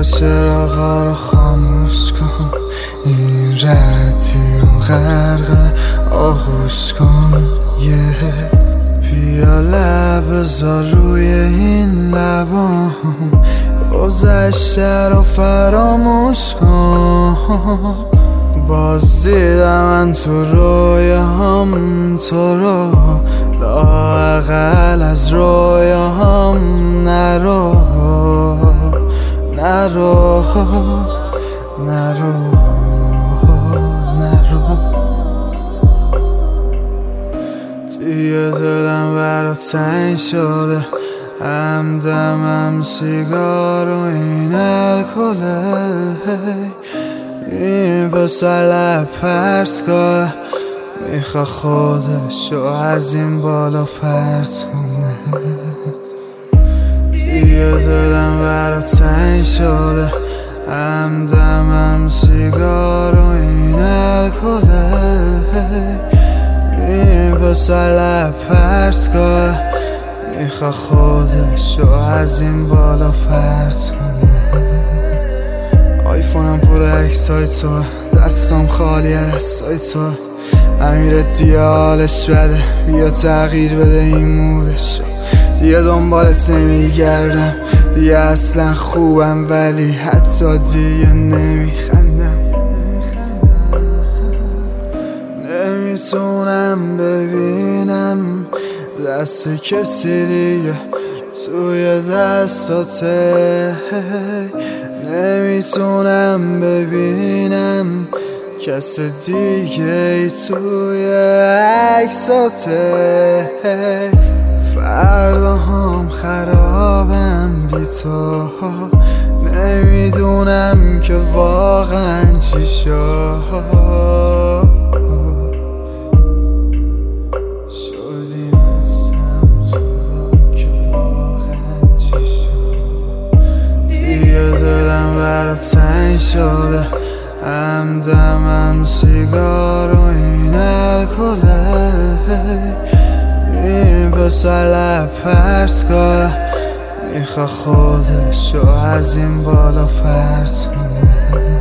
چراغا رو خاموش کن، این رادیو غرق آغوش کن. پیاله بذار روی این لبام، گذشته رو فراموش کن. باز دیدم من تو رویام تو رو، لااقل از رویام نرو نرو نرو نرو. دیگه دلم برات تنگ شده، همدمم سیگار و این الکله. این پسر لب پرس کنه، میخوا خودشو از این بالا پرس کنه. دیگه دلم برات تنگ شده، همدمم سیگار و این الکله. این پسر لب پرس کنه، میخوا خودشو از این بالا پرس کنه. آیفونم پر عکسای تو، دستم خالی عکسای تو. امیر دیگه حالش بده، بیا تغییر بده این مودشو. دیگه دنبالت نمیگردم، دیگه اصلا خوبم ولی حتی دیگه نمیخندم. نمیتونم ببینم دست کسی دیگه توی دستاته. نمیتونم ببینم کس دیگه توی عکساته. فردا هم خرابم بی تو، نمیدونم که واقعا چی شد. شدیم ازم جدا که واقعا چی شد. دیگه دلم برات تنگ شده، همدمم سیگار و این الکله. این پسر لب پرس کنه، میخوا خودشو از این بالا پرس کنه.